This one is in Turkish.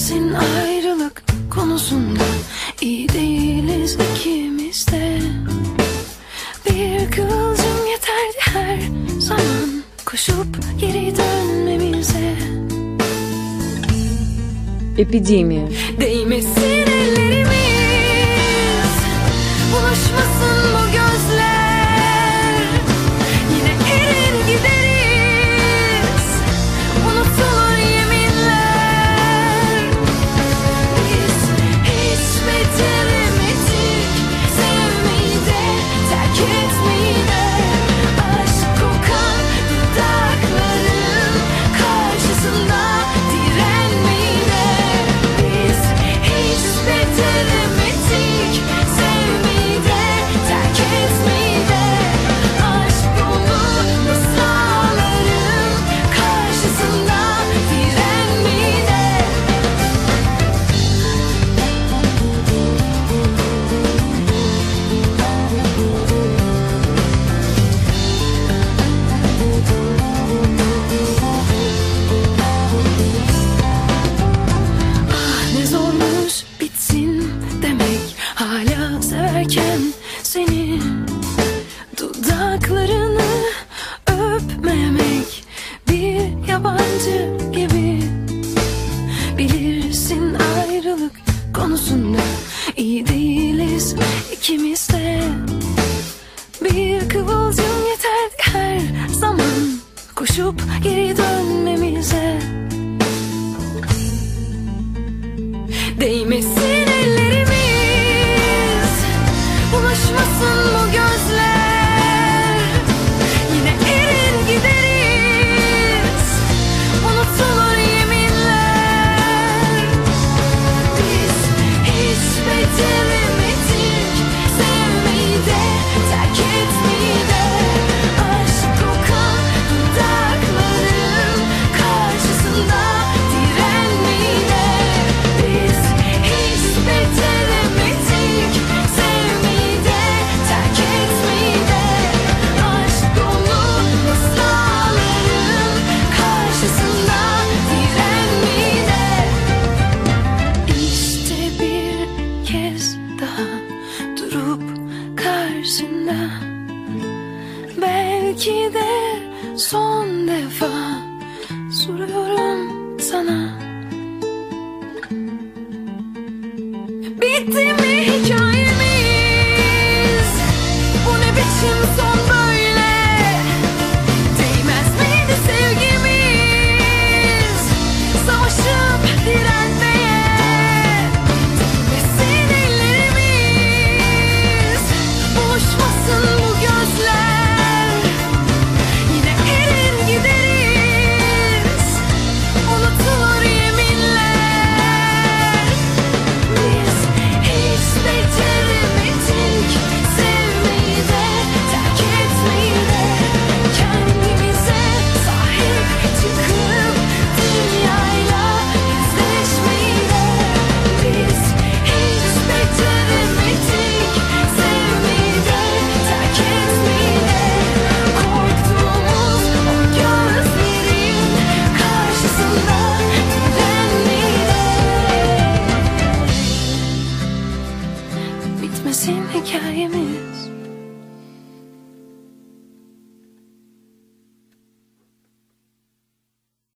Bilirsin ayrılık konusunda iyi değiliz ikimiz de. Bir kıvılcım yeterdi her zaman koşup geri dönmemize. Epidemia. Değmesin ellerimiz, buluşmasın bu gözler. Yine erir gideriz, unutulur yeminler. Biz hiç beceremedik sevmeyi de terk etmeyi de. Aşk kokan dudakların karşısında direnmeyi de. Biz hiç beceremedik sevmeyi de terk etmeyi de. Aşk dolu masalların karşısında direnmeyi de. Ah ne zormuş bitsin demek, hala severken seni. Dudaklarını öpmemek bir yabancı gibi. Bilirsin ayrılık konusunda iyi değiliz ikimiz de. Bir kıvılcım yeterdi her zaman koşup geri dönmemize. Değmesin ellerimiz, bulaşmasın bu gözler. Yine erir gideriz, unutulur yeminler. Biz hiç beceremedik sevmeyi de terk etmeyi de. Aşk kokan dudakların karşısında direnmeyi de. Biz hiç beceremedik sevmeyi de terk etmeyi de. Aşk dolu masalların karşısında direnmeyi de. İşte bir kez daha durup karşında, belki de son defa soruyorum sana. Bitti mi hikayemiz? Bu ne biçim son böyle? Değmez miydi sevgimiz savaşıp direnmeye? Değmesin ellerimiz, buluşmasın bu gözler. Yine erir gideriz, unutulur yeminler. Biz hiç beceremedik sevmeyi de terk etmeyi de. Kendimize sahip çıkıp dünyayla yüzleşmeyi de. Biz hiç beceremedik sevmeyi de terk etmeyi de. Korktuğumuz o gözlerin karşısında direnmeyi de. Bitmesin hikayemiz,